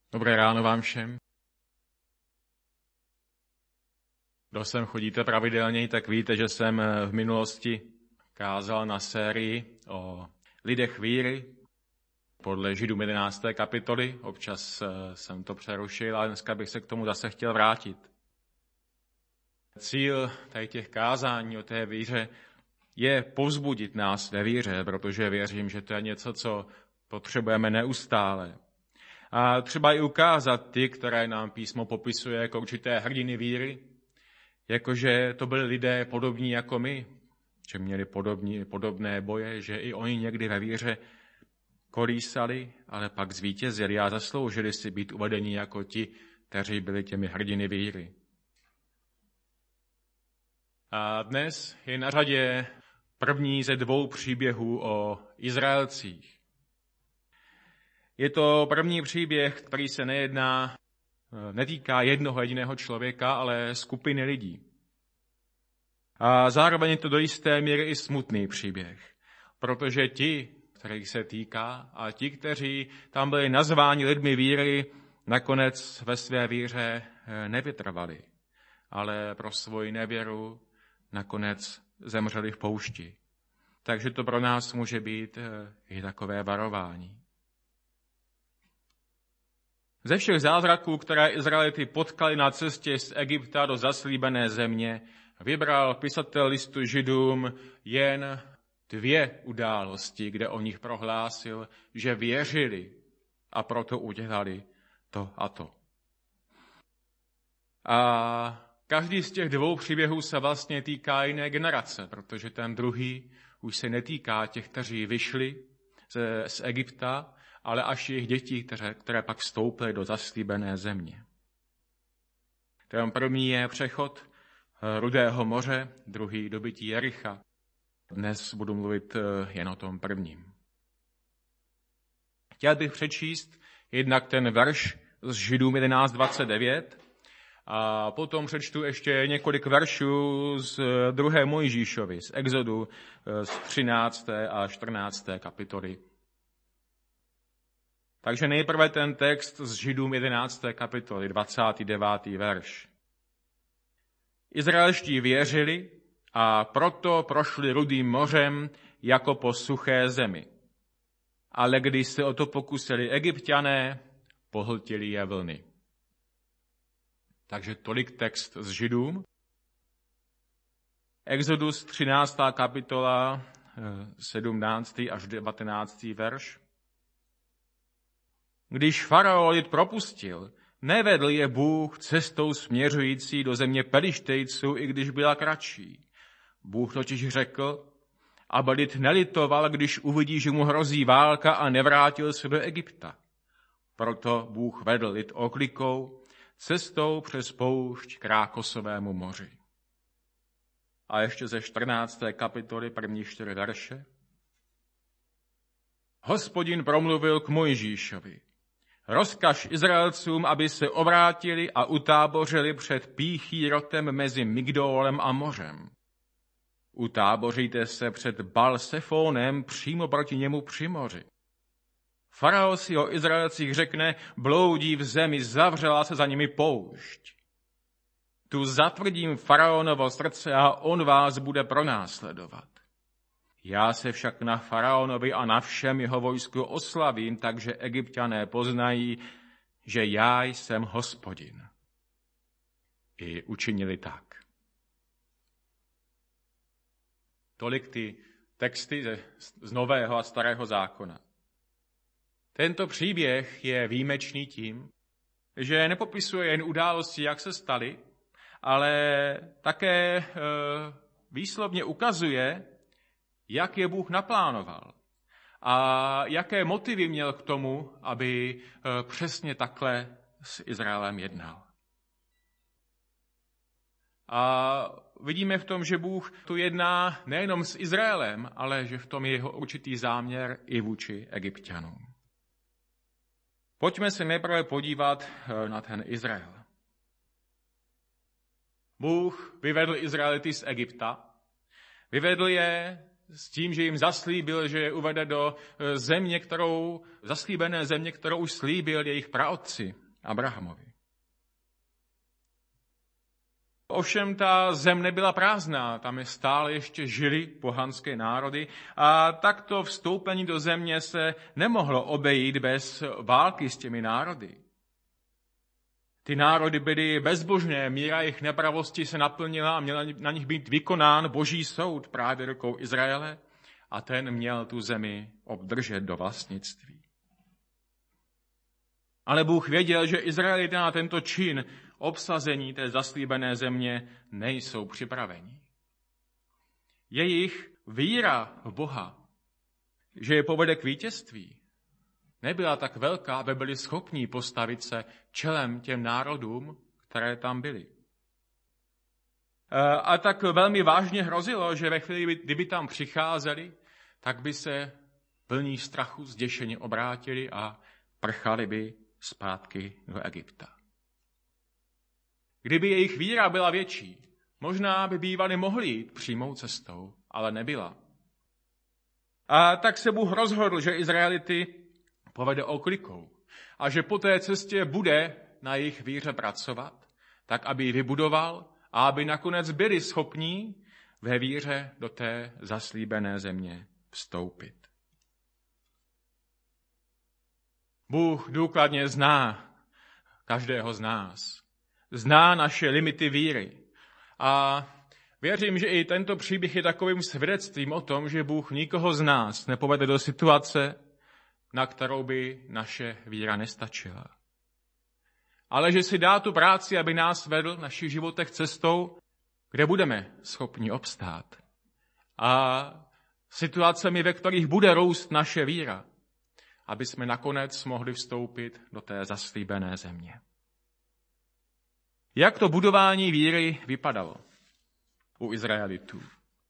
Dobré ráno vám všem. Kdo sem chodíte pravidelně, tak víte, že jsem v minulosti kázal na sérii o lidech víry podle Židům 11. kapitoly. Občas jsem to přerušil, ale dneska bych se k tomu zase chtěl vrátit. Cíl tady těch kázání o té víře je povzbudit nás ve víře, protože věřím, že to je něco, co potřebujeme neustále. A třeba i ukázat ty, které nám písmo popisuje jako určité hrdiny víry, jakože to byli lidé podobní jako my, že měli podobné boje, že i oni někdy ve víře kolísali, ale pak zvítězili a zasloužili si být uvedeni jako ti, kteří byli těmi hrdiny víry. A dnes je na řadě první ze 2 příběhů o Izraelcích. Je to první příběh, který se netýká jednoho jediného člověka, ale skupiny lidí. A zároveň je to do jisté míry i smutný příběh, protože ti, kterých se týká, a ti, kteří tam byli nazváni lidmi víry, nakonec ve své víře nevytrvali, ale pro svoji nevěru nakonec zemřeli v poušti. Takže to pro nás může být i takové varování. Ze všech zázraků, které Izraelity potkali na cestě z Egypta do zaslíbené země, vybral pisatel listu Židům jen 2 události, kde o nich prohlásil, že věřili a proto udělali to a to. A každý z těch 2 příběhů se vlastně týká jiné generace, protože ten druhý už se netýká těch, kteří vyšli z Egypta, ale až jejich dětí, které pak vstoupily do zaslíbené země. Ten první je přechod Rudého moře, druhý dobytí Jericha. Dnes budu mluvit jen o tom prvním. Chtěl bych přečíst jednak ten verš z Židům 11.29 a potom přečtu ještě několik veršů z 2. Mojžíšovi, z Exodu z 13. a 14. kapitoly. Takže nejprve ten text z Židům 11. kapitoly, 29. verš. Izraelští věřili a proto prošli Rudým mořem jako po suché zemi. Ale když se o to pokusili Egypťané, pohltili je vlny. Takže tolik text z Židům. Exodus 13. kapitola, 17. až 19. verš. Když faraon lid propustil, nevedl je Bůh cestou směřující do země Pelištejců, i když byla kratší. Bůh totiž řekl, aby lid nelitoval, když uvidí, že mu hrozí válka a nevrátil se do Egypta. Proto Bůh vedl lid oklikou cestou přes poušť k Rákosovému moři. A ještě ze 14. kapitoly první 4 verše. Hospodin promluvil k Mojžíšovi. Rozkaž Izraelcům, aby se obrátili a utábořili před Píchírotem mezi Migdólem a mořem. Utáboříte se před Baal-Sefónem přímo proti němu při moři. Faraon si o Izraelcích řekne, bloudí v zemi, zavřela se za nimi poušť. Tu zatvrdím faraonovo srdce a on vás bude pronásledovat. Já se však na faraonovi a na všem jeho vojsku oslavím, takže Egypťané poznají, že já jsem Hospodin. I učinili tak. Tolik ty texty z Nového a Starého zákona. Tento příběh je výjimečný tím, že nepopisuje jen události, jak se staly, ale také výslovně ukazuje, jak je Bůh naplánoval a jaké motivy měl k tomu, aby přesně takhle s Izraelem jednal. A vidíme v tom, že Bůh tu jedná nejenom s Izraelem, ale že v tom je jeho určitý záměr i vůči Egypťanům. Pojďme se nejprve podívat na ten Izrael. Bůh vyvedl Izraelity z Egypta, vyvedl je s tím, že jim zaslíbil, že je uvede do zaslíbené země, kterou už slíbil jejich praotci Abrahamovi. Ovšem ta zem nebyla prázdná, tam je stále ještě žili pohanské národy a takto vstoupení do země se nemohlo obejít bez války s těmi národy. Ty národy byly bezbožné, míra jejich nepravosti se naplnila a měl na nich být vykonán boží soud právě rukou Izraele a ten měl tu zemi obdržet do vlastnictví. Ale Bůh věděl, že Izraelité na tento čin obsazení té zaslíbené země nejsou připraveni. Jejich víra v Boha, že je povede k vítězství, nebyla tak velká, aby byli schopní postavit se čelem těm národům, které tam byly. A tak velmi vážně hrozilo, že ve chvíli, kdyby tam přicházeli, tak by se plní strachu zděšeně obrátili a prchali by zpátky do Egypta. Kdyby jejich víra byla větší, možná by bývali mohli jít přímou cestou, ale nebyla. A tak se Bůh rozhodl, že Izraelity povede oklikou a že po té cestě bude na jejich víře pracovat, tak aby ji vybudoval a aby nakonec byli schopní ve víře do té zaslíbené země vstoupit. Bůh důkladně zná každého z nás. Zná naše limity víry. A věřím, že i tento příběh je takovým svědectvím o tom, že Bůh nikoho z nás nepovede do situace, na kterou by naše víra nestačila. Ale že si dá tu práci, aby nás vedl v našich životech cestou, kde budeme schopni obstát. A situacemi, ve kterých bude růst naše víra, aby jsme nakonec mohli vstoupit do té zaslíbené země. Jak to budování víry vypadalo u Izraelitů?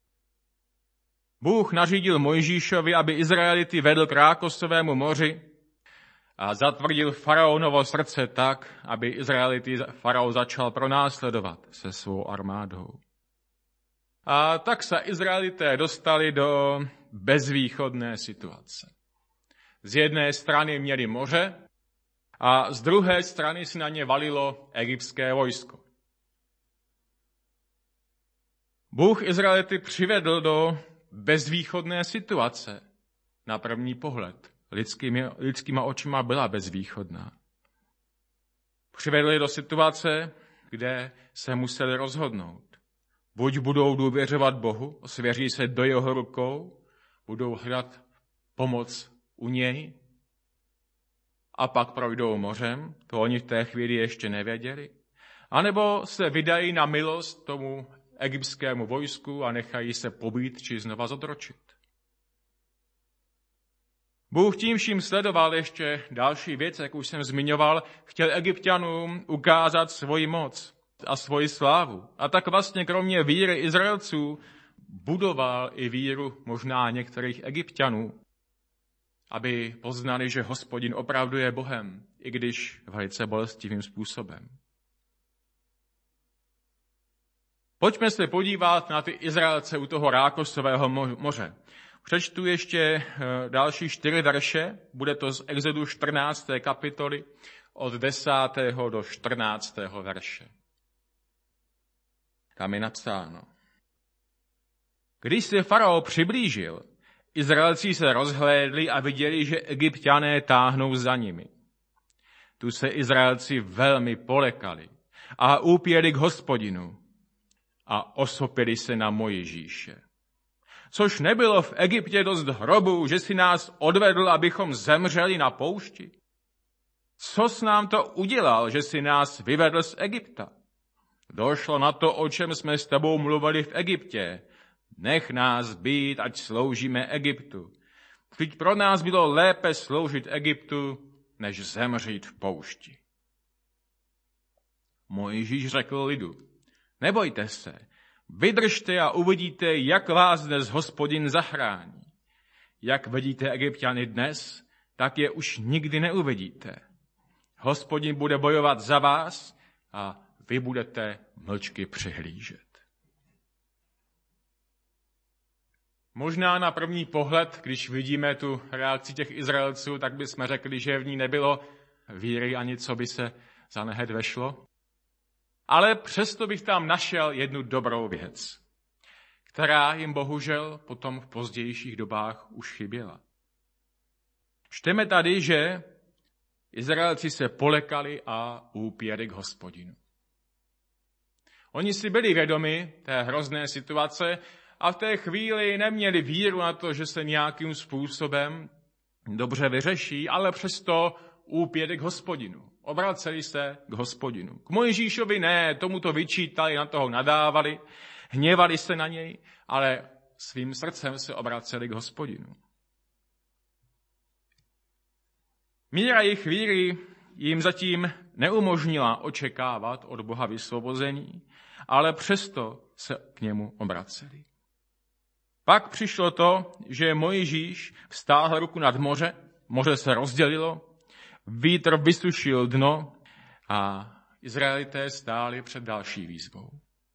Bůh nařídil Mojžíšovi, aby Izraelity vedl k Rákosovému moři a zatvrdil faraonovo srdce tak, aby Izraelity faraon začal pronásledovat se svou armádou. A tak se Izraelité dostali do bezvýchodné situace. Z jedné strany měli moře a z druhé strany si na ně valilo egyptské vojsko. Bůh Izraelity přivedl do bezvýchodné situace. Na první pohled lidskýma očima byla bezvýchodná. Přivedli do situace, kde se museli rozhodnout. Buď budou důvěřovat Bohu, svěří se do jeho rukou, budou hledat pomoc u něj a pak projdou mořem, to oni v té chvíli ještě nevěděli, anebo se vydají na milost tomu egyptskému vojsku a nechají se pobít či znova zotročit. Bůh tím vším sledoval ještě další věc, jak už jsem zmiňoval, chtěl Egypťanům ukázat svoji moc a svoji slávu. A tak vlastně kromě víry Izraelců budoval i víru možná některých Egypťanů, aby poznali, že Hospodin opravdu je Bohem, i když velice bolestivým způsobem. Pojďme se podívat na ty Izraelce u toho Rákosového moře. Přečtu ještě další 4 verše, bude to z Exodu 14. kapitoly od 10. do 14. verše. Tam je napsáno. Když se farao přiblížil, Izraelci se rozhlédli a viděli, že Egypťané táhnou za nimi. Tu se Izraelci velmi polekali a úpěli k Hospodinu a osopili se na Mojžíše. Což nebylo v Egyptě dost hrobů, že si nás odvedl, abychom zemřeli na poušti? Co jsi nám to udělal, že si nás vyvedl z Egypta? Došlo na to, o čem jsme s tebou mluvili v Egyptě. Nech nás být, ať sloužíme Egyptu. Vždyť pro nás bylo lépe sloužit Egyptu, než zemřít v poušti. Mojžíš řekl lidu, nebojte se, vydržte a uvidíte, jak vás dnes Hospodin zachrání. Jak vidíte Egypťany dnes, tak je už nikdy neuvidíte. Hospodin bude bojovat za vás a vy budete mlčky přihlížet. Možná na první pohled, když vidíme tu reakci těch Izraelců, tak bychom řekli, že v ní nebylo víry ani co by se za nehet vešlo. Ale přesto bych tam našel jednu dobrou věc, která jim bohužel potom v pozdějších dobách už chyběla. Čteme tady, že Izraelci se polekali a úpěli k Hospodinu. Oni si byli vědomi té hrozné situace a v té chvíli neměli víru na to, že se nějakým způsobem dobře vyřeší, ale přesto úpěli k Hospodinu. Obraceli se k Hospodinu. K Mojžíšovi ne, tomu to vyčítali, na toho nadávali, hněvali se na něj, ale svým srdcem se obraceli k Hospodinu. Míra jejich víry jim zatím neumožnila očekávat od Boha vysvobození, ale přesto se k němu obraceli. Pak přišlo to, že Mojžíš vztáhl ruku nad moře, moře se rozdělilo, vítr vysušil dno a Izraelité stáli před další výzvou.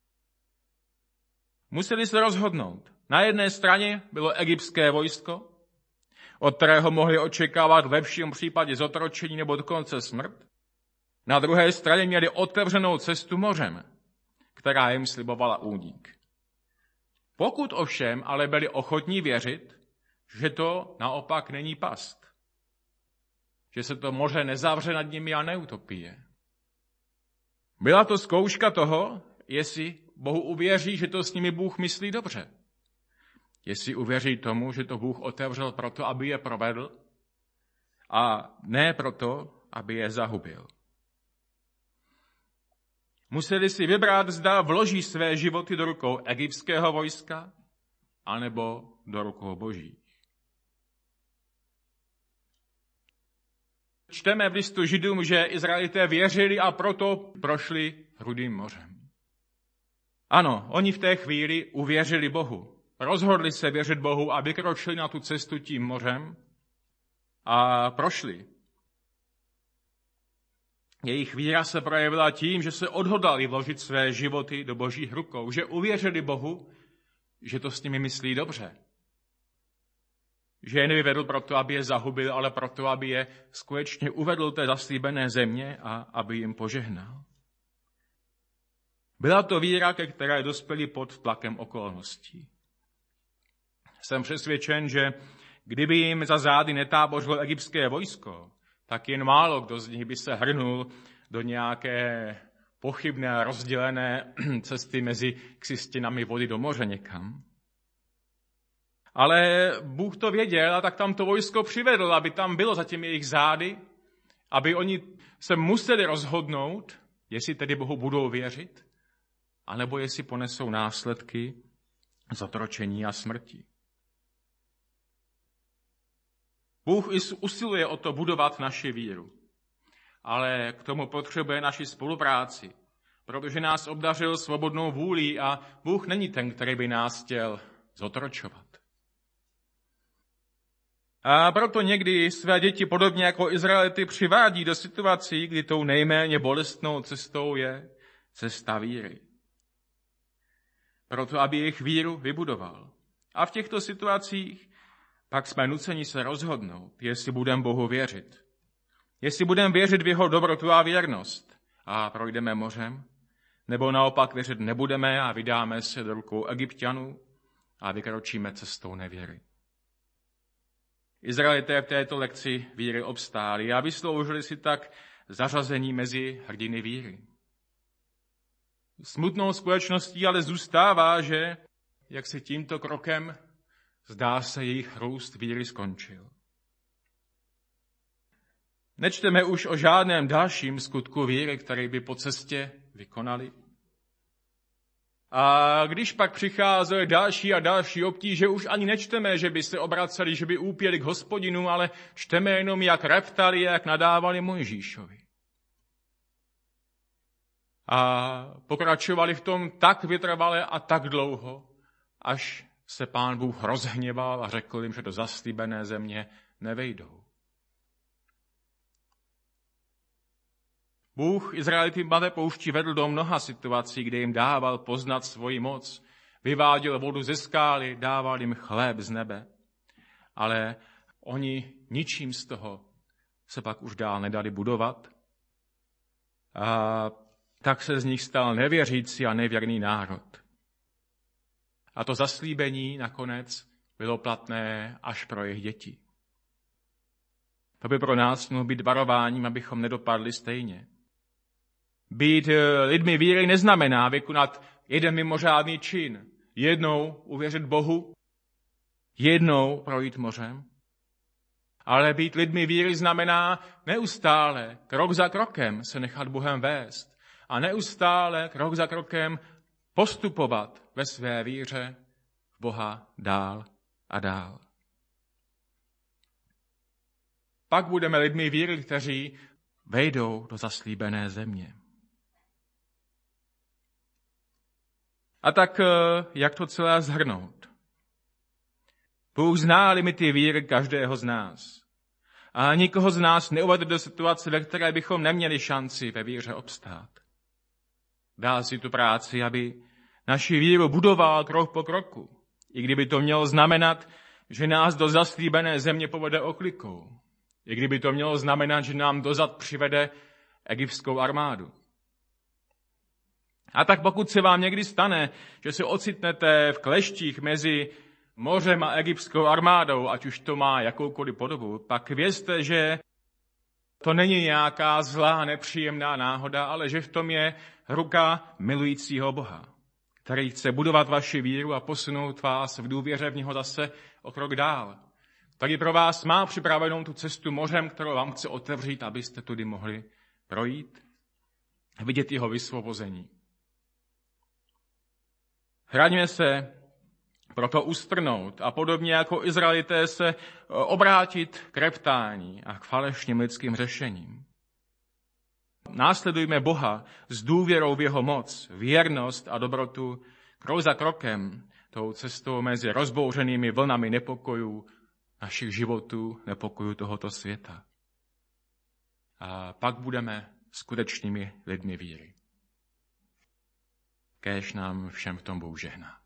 Museli se rozhodnout. Na jedné straně bylo egyptské vojsko, od kterého mohli očekávat v lepším případě zotročení nebo dokonce smrt. Na druhé straně měli otevřenou cestu mořem, která jim slibovala únik. Pokud ovšem ale byli ochotní věřit, že to naopak není past, že se to moře nezavře nad nimi a neutopí je. Byla to zkouška toho, jestli Bohu uvěří, že to s nimi Bůh myslí dobře. Jestli uvěří tomu, že to Bůh otevřel proto, aby je provedl a ne proto, aby je zahubil. Museli si vybrat, zda vloží své životy do rukou egyptského vojska anebo do rukou Božích. Čteme v listu Židům, že Izraelité věřili a proto prošli Rudým mořem. Ano, oni v té chvíli uvěřili Bohu. Rozhodli se věřit Bohu a vykročili na tu cestu tím mořem a prošli. Jejich víra se projevila tím, že se odhodlali vložit své životy do Božích rukou, že uvěřili Bohu, že to s nimi myslí dobře. Že je nevyvedl proto, aby je zahubil, ale proto, aby je skutečně uvedl do té zaslíbené země a aby jim požehnal. Byla to víra, ke které dospěli pod tlakem okolností. Jsem přesvědčen, že kdyby jim za zády netábořilo egyptské vojsko, tak jen málo kdo z nich by se hrnul do nějaké pochybné rozdělené cesty mezi stěnami vody do moře někam. Ale Bůh to věděl a tak tam to vojsko přivedl, aby tam bylo za těmi jejich zády, aby oni se museli rozhodnout, jestli tedy Bohu budou věřit, anebo jestli ponesou následky zotročení a smrti. Bůh usiluje o to budovat naši víru, ale k tomu potřebuje naši spolupráci, protože nás obdařil svobodnou vůlí a Bůh není ten, který by nás chtěl zotročovat. A proto někdy své děti podobně jako Izraelity přivádí do situací, kdy tou nejméně bolestnou cestou je cesta víry. Proto, aby jejich víru vybudoval. A v těchto situacích pak jsme nuceni se rozhodnout, jestli budeme Bohu věřit. Jestli budeme věřit v jeho dobrotu a věrnost a projdeme mořem, nebo naopak věřit nebudeme a vydáme se do rukou Egypťanů a vykročíme cestou nevěry. Izraelité v této lekci víry obstáli a vysloužili si tak zařazení mezi hrdiny víry. Smutnou skutečností ale zůstává, že jak se tímto krokem zdá se jejich růst víry skončil. Nečteme už o žádném dalším skutku víry, který by po cestě vykonali. A když pak přicházely další a další obtíže, už ani nečteme, že by se obraceli, že by úpěli k Hospodinu, ale čteme jenom, jak reptali, jak nadávali Mojžíšovi. A pokračovali v tom tak vytrvale a tak dlouho, až se Pán Bůh rozhněval a řekl jim, že do zaslíbené země nevejdou. Bůh Izraelitům na té poušti vedl do mnoha situací, kde jim dával poznat svoji moc, vyváděl vodu ze skály, dával jim chléb z nebe. Ale oni ničím z toho se pak už dál nedali budovat. A tak se z nich stal nevěřící a nevěrný národ. A to zaslíbení nakonec bylo platné až pro jejich děti. To by pro nás mohlo být varováním, abychom nedopadli stejně. Být lidmi víry neznamená vykonat jeden mimořádný čin. Jednou uvěřit Bohu, jednou projít mořem. Ale být lidmi víry znamená neustále, krok za krokem se nechat Bohem vést a neustále, krok za krokem postupovat ve své víře v Boha dál a dál. Pak budeme lidmi víry, kteří vejdou do zaslíbené země. A tak, jak to celé shrnout? Bůh zná limity víry každého z nás. A nikoho z nás neuvede do situace, ve které bychom neměli šanci ve víře obstát. Dá si tu práci, aby naši víru budoval krok po kroku, i kdyby to mělo znamenat, že nás do zaslíbené země povede oklikou. I kdyby to mělo znamenat, že nám dozad přivede egyptskou armádu. A tak pokud se vám někdy stane, že se ocitnete v kleštích mezi mořem a egyptskou armádou, ať už to má jakoukoliv podobu, pak vězte, že to není nějaká zlá, nepříjemná náhoda, ale že v tom je ruka milujícího Boha, který chce budovat vaši víru a posunout vás v důvěře v něho zase o krok dál. Tady pro vás má připravenou tu cestu mořem, kterou vám chce otevřít, abyste tudy mohli projít a vidět jeho vysvobození. Chraňme se proto ustrnout a podobně jako Izraelité se obrátit k reptání a k falešným lidským řešením. Následujme Boha s důvěrou v jeho moc, věrnost a dobrotu, krok za krokem, tou cestou mezi rozbouřenými vlnami nepokojů našich životů, nepokojů tohoto světa. A pak budeme skutečnými lidmi víry. Kéž nám všem v tom Bůh žehná.